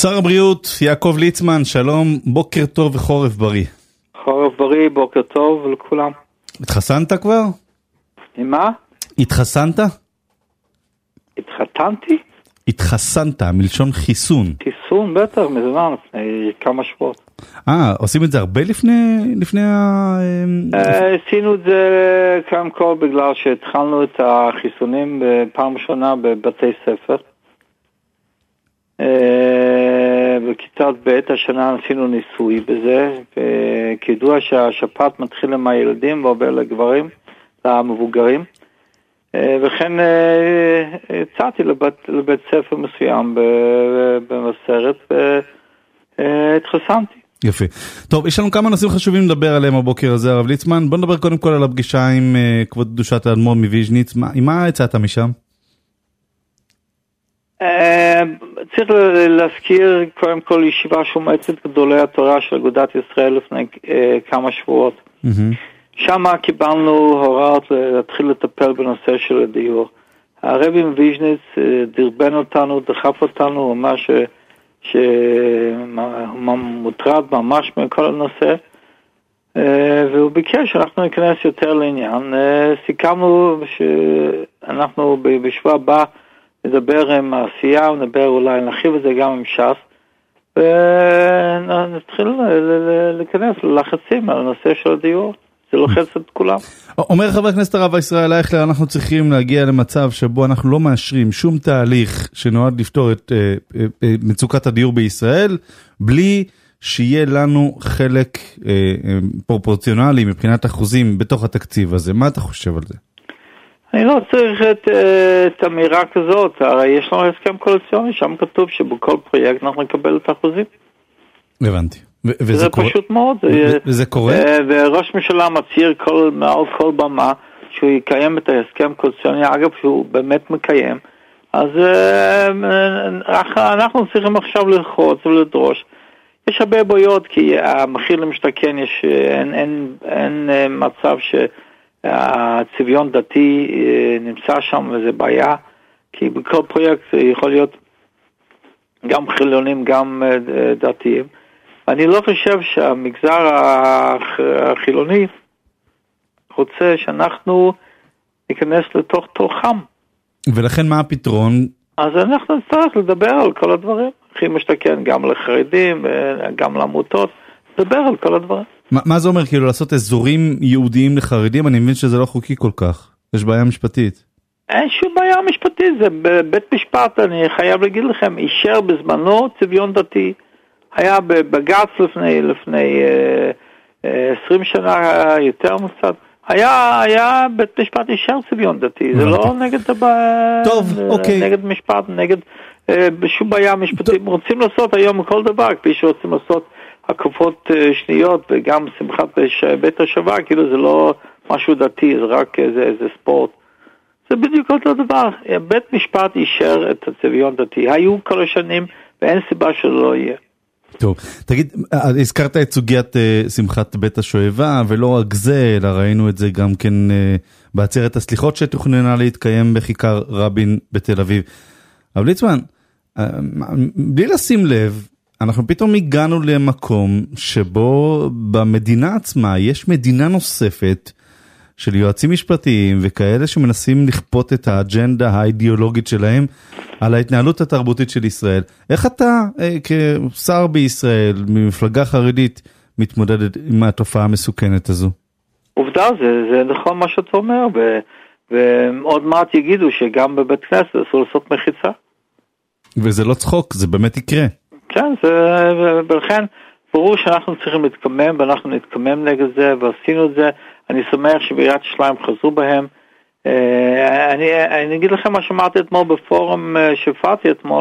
שר הבריאות יעקב ליצמן, שלום, בוקר טוב וחורף בריא. חורף בריא, בוקר טוב לכולם. התחסנת כבר? עם מה? התחסנת? התחתנתי? התחסנת, מלשון חיסון. חיסון, בטח, מזמן, לפני כמה שבועות. עושים את זה הרבה לפני עשינו את זה קודם כל בגלל שהתחלנו את החיסונים בפעם ראשונה בבתי ספר. בכיתת ב' השנה עשינו ניסוי בזה, וכידוע שהשפעת מתחילה מהילדים ועובר לגברים, למבוגרים. וכן הצעתי לבית ספר מסוים במסרת והתחסנתי. יפה. טוב, יש לנו כמה נושאים חשובים לדבר עליהם הבוקר הזה, הרב ליצמן. בוא נדבר קודם כל על הפגישה עם כבוד קדושת האדמו"ר מוויז'ניץ. עם מה הצעת משם? צריך להזכיר קודם כל ישיבה של מועצת גדולי התורה של אגודת ישראל לפני כמה שבועות. שם קיבלנו הוראות להתחיל לטפל בנושא של הדיור. הרבי מוויז'ניץ דרבן אותנו, דחף אותנו, הוא אמר שהוא מוטרד ממש מכל הנושא, והוא ביקש שאנחנו ניכנס יותר לעניין. סיכמנו שאנחנו בשבוע הבא נדבר עם העשייה, ונדבר אולי נרחיב את זה גם עם ש"ס, ונתחיל להיכנס ללחצים על הנושא של הדיור. זה לוחץ את כולם. אומר חבר הכנסת הרב ישראל אייכלר, אנחנו צריכים להגיע למצב שבו אנחנו לא מאשרים שום תהליך שנועד לפתור את מצוקת הדיור בישראל, בלי שיהיה לנו חלק פרופורציונלי מבחינת אחוזים בתוך התקציב הזה. מה אתה חושב על זה? אני לא צריך את האמירה כזאת, הרי יש לנו הסכם קואליציוני, שם כתוב שבכל פרויקט אנחנו נקבל את האחוזים. הבנתי. זה פשוט מאוד. וזה קורה? וראש ממשלה מצהיר מעל כל במה שהוא יקיים את ההסכם קואליציוני, אגב שהוא באמת מקיים, אז אנחנו צריכים עכשיו ללחוץ ולדרוש. יש הרבה בעיות, כי המחיר למשתכן, אין מצב שהצביון דתי נמצא שם, וזה בעיה, כי בכל פרויקט יכול להיות גם חילונים, גם דתיים. אני לא חושב שהמגזר החילוני רוצה שאנחנו ניכנס לתוך תוכם. ולכן מה הפתרון? אז אנחנו נצטרך לדבר על כל הדברים. הכי משתכן גם לחרדים, גם לעמותות, לדבר על כל הדברים. מה זה אומר? כאילו לעשות אזורים יהודיים לחרדים? אני מבין שזה לא חוקי כל כך. יש בעיה משפטית. אין שום בעיה משפטית. זה בבית משפט, אני חייב להגיד לכם, אישר בזמנו צביון דתי. היה בבג"ץ לפני 20 שנה, יותר קצת. היה בית משפט אישר צביון דתי. זה לא נגד נגד משפט, נגד בשום בעיה משפטית. רוצים לעשות היום כל דבר, כפי שרוצים לעשות הקפות שניות, וגם שמחת בית השווה, כאילו זה לא משהו דתי, זה רק איזה ספורט. זה בדיוק אותו דבר. בית משפט אישר את הצביון דתי. היו כל השנים, ואין סיבה שלא יהיה. טוב, תגיד, הזכרת את סוגיית שמחת בית השואבה, ולא רק זה, אלא ראינו את זה גם כן בעצרת הסליחות שתוכננה להתקיים בכיכר רבין בתל אביב. אבל ליצמן, בלי לשים לב, אנחנו פתאום הגענו למקום שבו במדינה עצמה יש מדינה נוספת של יועצים משפטיים וכאלה שמנסים לכפות את האג'נדה האידיאולוגית שלהם על ההתנהלות התרבותית של ישראל. איך אתה כשר בישראל, ממפלגה חרדית, מתמודדת עם התופעה המסוכנת הזו? עובדה, זה נכון מה שאתה אומר, ועוד מעט יגידו שגם בבית כנסת אסור לעשות מחיצה. וזה לא צחוק, זה באמת יקרה. כן, ולכן ברור שאנחנו צריכים להתקמם, ואנחנו נתקמם נגד זה, ועשינו את זה. אני שמח שבעיריית ירושלים חזרו בהם. אני אגיד לכם מה שאמרתי אתמול בפורום שהפעתי אתמול.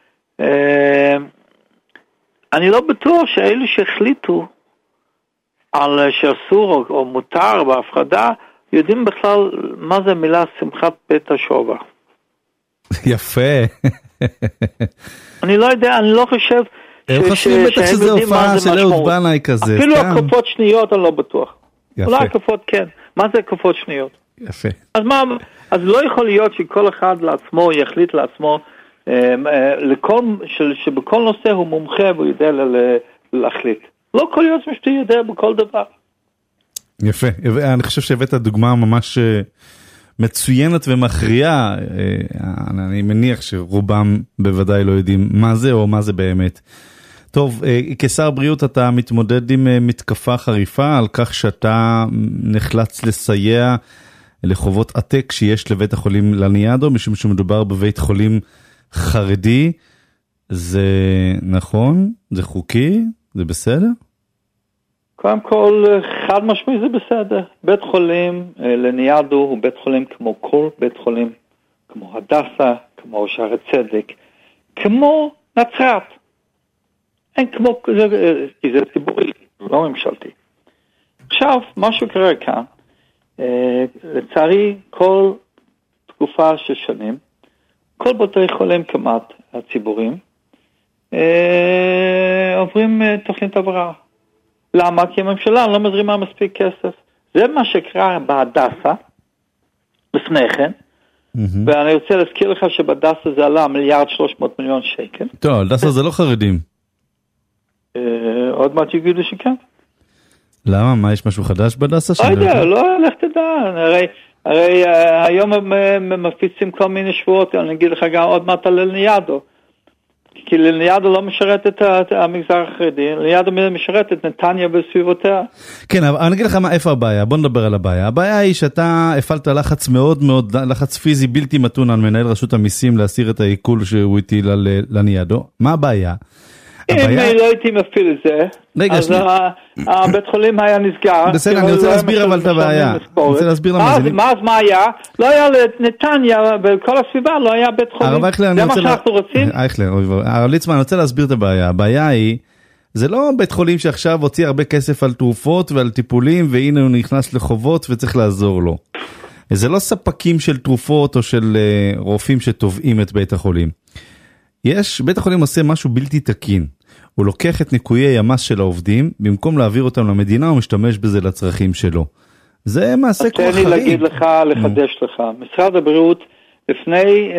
אני לא בטוח שאלו שהחליטו על שאסור או מותר בהפרדה, יודעים בכלל מה זה מילה שמחת בית השואבה. יפה. אני לא יודע, אני לא חושב הם חושבים בטח שזה הופעה של אהוד בנאי כזה. אפילו הקפות שניות אני לא בטוח. אולי הקפות כן. מה זה הקפות שניות? יפה. אז לא יכול להיות שכל אחד לעצמו יחליט לעצמו שבכל נושא הוא מומחה והוא יודע להחליט. לא כל יועץ משפטי יודע בכל דבר. יפה, אני חושב שהבאת דוגמה ממש מצוינת ומכריעה, אני מניח שרובם בוודאי לא יודעים מה זה או מה זה באמת. טוב, כשר בריאות אתה מתמודד עם מתקפה חריפה על כך שאתה נחלץ לסייע לחובות עתק שיש לבית החולים לניאדו, משום שמדובר בבית חולים חרדי. זה נכון? זה חוקי? זה בסדר? קודם כל, חד משמעי זה בסדר. בית חולים לניאדו הוא בית חולים כמו כל בית חולים, כמו הדסה, כמו שערי צדק, כמו נצרת. אין כמו, כי זה ציבורי, לא ממשלתי. עכשיו, משהו קרה כאן, לצערי, כל תקופה של שנים, כל בתי חולים כמעט הציבוריים, עוברים תוכנית הבראה. למה? כי הממשלה לא מזרימה מספיק כסף. זה מה שקרה בהדסה, לפני כן, ואני רוצה להזכיר לך שבהדסה זה עלה 1,300,000,000 שקל. טוב, הדסה זה לא חרדים. עוד מעט יגידו שכן. למה? מה, יש משהו חדש בהדסה? לא יודע, לא, לך תדע. הרי היום הם מפיצים כל מיני שבועות, אני אגיד לך גם עוד מעט על לניאדו. כי לניאדו לא משרת את המגזר החרדי, לניאדו משרת את נתניה וסביבותיה. כן, אבל אני אגיד לך איפה הבעיה, בוא נדבר על הבעיה. הבעיה היא שאתה הפעלת לחץ מאוד מאוד, לחץ פיזי בלתי מתון על מנהל רשות המיסים להסיר את העיקול שהוא הטיל על לניאדו. מה הבעיה? אם לא הייתי מפעיל את זה, אז הבית חולים היה נסגר. בסדר, אני רוצה להסביר אבל את הבעיה. אז מה היה? לא היה לנתניה וכל הסביבה, לא היה בית חולים. זה מה שאנחנו רוצים? הרב ליצמן, אני רוצה להסביר את הבעיה. הבעיה היא, זה לא בית חולים שעכשיו הוציא הרבה כסף על תרופות ועל טיפולים, והנה הוא נכנס לחובות וצריך לעזור לו. זה לא ספקים של תרופות או של רופאים שתובעים את בית החולים. בית החולים עושה משהו בלתי תקין. הוא לוקח את ניקויי המס של העובדים, במקום להעביר אותם למדינה, הוא משתמש בזה לצרכים שלו. זה מעשה כל חריג. תן לי להגיד לך, לחדש לך. משרד הבריאות, לפני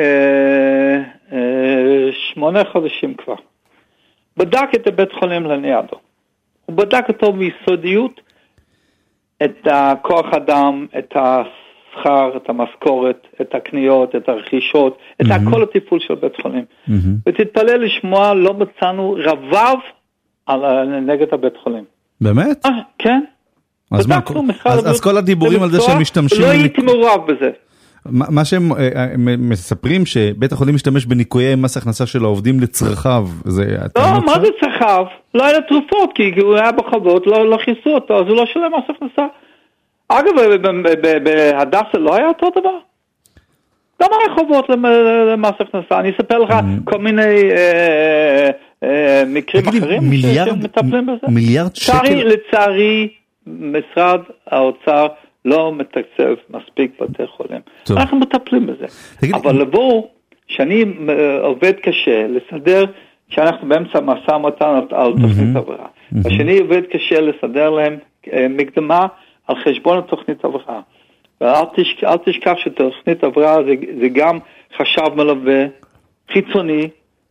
8 חודשים כבר, בדק את הבית חולים לניאדו. הוא בדק אותו ביסודיות, את הכוח אדם, את השכר, את המשכורת, את הקניות, את הרכישות, את כל הטיפול של בית חולים. ותתפלא לשמוע, לא מצאנו רבב נגד הבית חולים. באמת? כן. אז כל הדיבורים על זה שהם משתמשים... לא הייתי מעורב בזה. מה שהם מספרים שבית החולים משתמש בניקויי מס הכנסה של העובדים לצרכיו. לא, מה זה צרכיו? לא היה תרופות, כי הוא היה בחובות, לא חיסו אותו, אז הוא לא שלם מס הכנסה. אגב, בהדסה לא היה אותו דבר. גם היה חובות למס הכנסה. אני אספר לך כל מיני מקרים אחרים שמטפלים בזה. מיליארד שקל? לצערי, משרד האוצר לא מתקצב מספיק בתי חולים. אנחנו מטפלים בזה. אבל לבוא, שאני עובד קשה, לסדר, שאנחנו באמצע משא ומתן על תוכנית הבראה. השני עובד קשה לסדר להם מקדמה על חשבון התוכנית הבראה. ואל תשכח שתוכנית הבראה זה גם חשב מלווה חיצוני,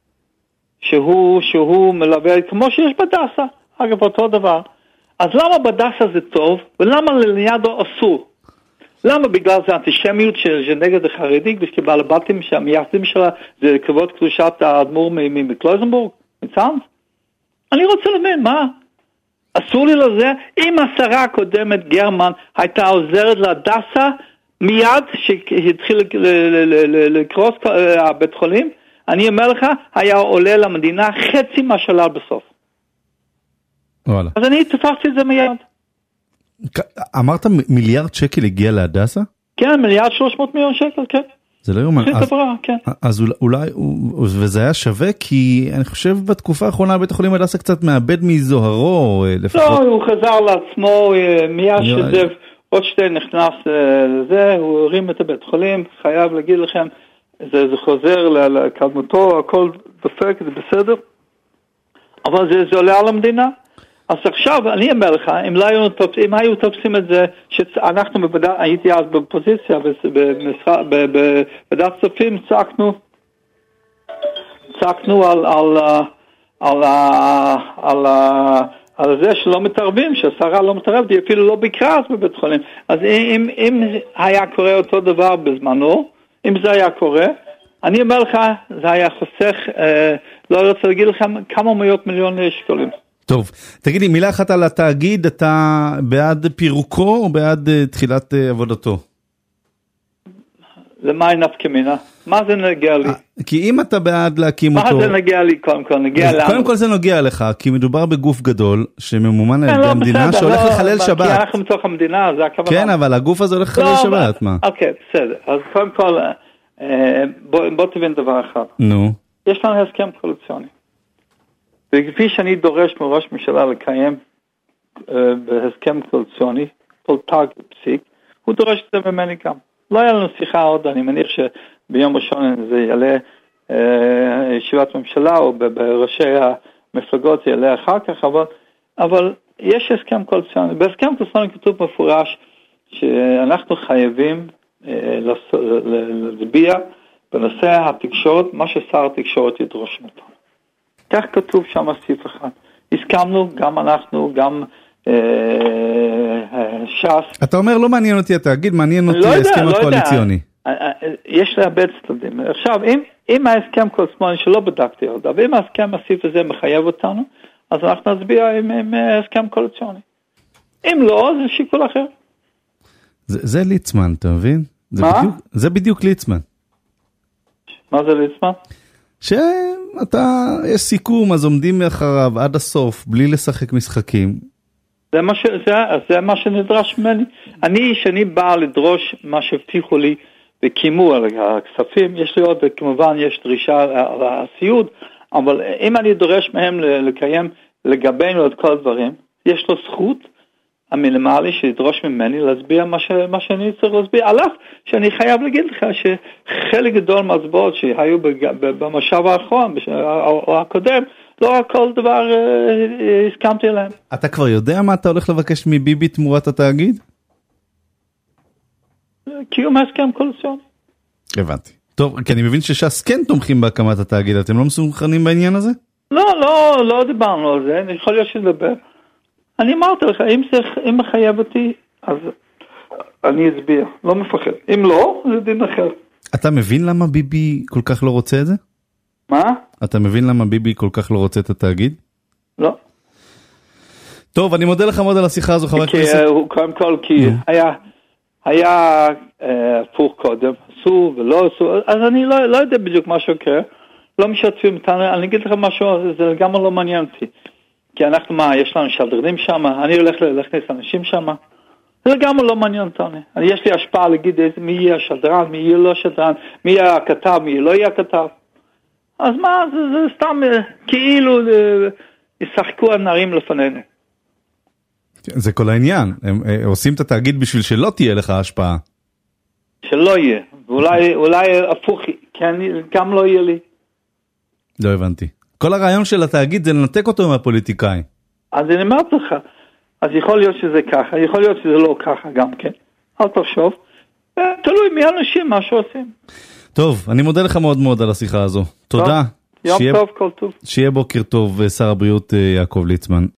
שהוא מלווה כמו שיש בדסה. אגב, אותו דבר. אז למה בדסה זה טוב, ולמה לניאדו אסור? למה? בגלל זה אנטישמיות שנגד החרדי, כשבעל הבתים שהמייסדים שלה זה כבוד קדושת האדמו"ר מקלויזנבורג, מצאנז? אני רוצה להבין, מה? אסור לי לזה? אם השרה הקודמת גרמן הייתה עוזרת להדסה, מיד שהתחיל לקרוס הבית חולים, אני אומר לך, היה עולה למדינה חצי מהשלל בסוף. וואלה. אז אני תפסתי את זה מיד. אמרת מיליארד שקל הגיע להדסה? כן, 1,300,000,000 שקל, כן. זה לא יומן. כן. אז אולי, וזה היה שווה, כי אני חושב בתקופה האחרונה בית החולים הדסה קצת מאבד מזוהרו, לפחות. לא, הוא חזר לעצמו, מיד שזב רוטשטיין נכנס לזה, הוא הרים את הבית חולים, חייב להגיד לכם, זה חוזר לקדמותו, הכל דופק, זה בסדר, אבל זה עולה על המדינה. אז עכשיו, אני אומר לך, אם היו תופסים את זה, שאנחנו הייתי אז בפוזיציה, בוועדת כספים, צעקנו, הפסקנו על זה שלא מתערבים, שהשרה לא מתערבת, היא אפילו לא ביקרה בבית חולים. אז אם היה קורה אותו דבר בזמנו, אם זה היה קורה, אני אומר לך, זה היה חוסך, לא רוצה להגיד לכם, כמה מאות מיליוני שקלים. טוב, תגידי, מילה אחת על התאגיד, אתה בעד פירוקו או בעד תחילת עבודתו? למה היא נפקא מינה? מה זה נגיע לי? כי אם אתה בעד להקים אותו... מה זה נגיע לי קודם כל? נגיע לנו. קודם כל זה נוגע לך, כי מדובר בגוף גדול שממומן על ידי המדינה שהולך לחלל שבת. כי אנחנו מתוך המדינה, זה הכוונה. כן, אבל הגוף הזה הולך לחלל שבת, מה? אוקיי, בסדר. אז קודם כל, בוא תבין דבר אחד. נו. יש לנו הסכם קואליציוני. וכפי שאני דורש מראש ממשלה לקיים בהסכם קואליציוני, כל תג פסיק, הוא דורש את זה ממני גם. לא היה לנו שיחה עוד, אני מניח שביום ראשון זה יעלה ישיבת ממשלה, או בראשי המפלגות זה יעלה אחר כך, אבל יש הסכם קואליציוני. בהסכם קואליציוני כתוב מפורש שאנחנו חייבים להצביע בנושא התקשורת, מה ששר התקשורת ידרוש מאיתנו. כך כתוב שם סעיף אחד. הסכמנו, גם אנחנו, גם ש"ס. אתה אומר, לא מעניין אותי התאגיד, מעניין אותי ההסכם הקואליציוני. יש לה הרבה צדדים. עכשיו, אם ההסכם קואליציוני שלא בדקתי עוד, אבל אם ההסכם הסעיף הזה מחייב אותנו, אז אנחנו נצביע עם הסכם קואליציוני. אם לא, זה שיקול אחר. זה ליצמן, אתה מבין? מה? זה בדיוק ליצמן. מה זה ליצמן? יש סיכום, אז עומדים מאחריו עד הסוף, בלי לשחק משחקים. זה מה שנדרש ממני. שאני בא לדרוש מה שהבטיחו לי וקימו על הכספים, יש לי עוד, וכמובן יש דרישה על הסיוד, אבל אם אני דורש מהם לקיים לגבינו את כל הדברים, יש לו זכות המינימלי שידרוש ממני להסביר מה שאני צריך להסביר. על אף שאני חייב להגיד לך שחלק גדול מהצבעות שהיו במושב האחרון או הקודם, לא כל דבר הסכמתי עליהם. אתה כבר יודע מה אתה הולך לבקש מביבי תמורת התאגיד? קיום ההסכם קואליציוני. הבנתי. טוב, כי אני מבין שש"ס כן תומכים בהקמת התאגיד, אתם לא מסונכרנים בעניין הזה? לא דיברנו על זה, יכול להיות שנדבר. אני אמרתי לך, אם מחייב אותי, אז אני אצביע, לא מפחד. אם לא, זה דין אחר. אתה מבין למה ביבי כל כך לא רוצה את זה? מה? אתה מבין למה ביבי כל כך לא רוצה את התאגיד? לא. טוב, אני מודה לך מאוד על השיחה הזו, חבר הכנסת. קודם כל, כי היה הפוך קודם, עשו ולא עשו, אז אני לא יודע בדיוק מה שקורה, לא משתפים אותנו, אני אגיד לך משהו, זה גם לא מעניין אותי. כי אנחנו יש לנו שדרנים שם, אני הולך להכניס אנשים שם, זה גם לא מעניין אותנו. יש לי השפעה להגיד מי יהיה השדרן, מי יהיה לא שדרן, מי יהיה הכתב, מי לא יהיה הכתב. אז מה, זה סתם כאילו ישחקו הנערים לפנינו. זה כל העניין, הם עושים את התאגיד בשביל שלא תהיה לך השפעה. שלא יהיה, אולי הפוך, כי גם לא יהיה לי. לא הבנתי. כל הרעיון של התאגיד זה לנתק אותו מהפוליטיקאים. אז אני אמרתי לך, אז יכול להיות שזה ככה, יכול להיות שזה לא ככה גם כן. אל תחשוב, תלוי מי אנשים מה שעושים. טוב, אני מודה לך מאוד מאוד על השיחה הזו. תודה. יום טוב, כל טוב. שיהיה בוקר טוב, שר הבריאות יעקב ליצמן.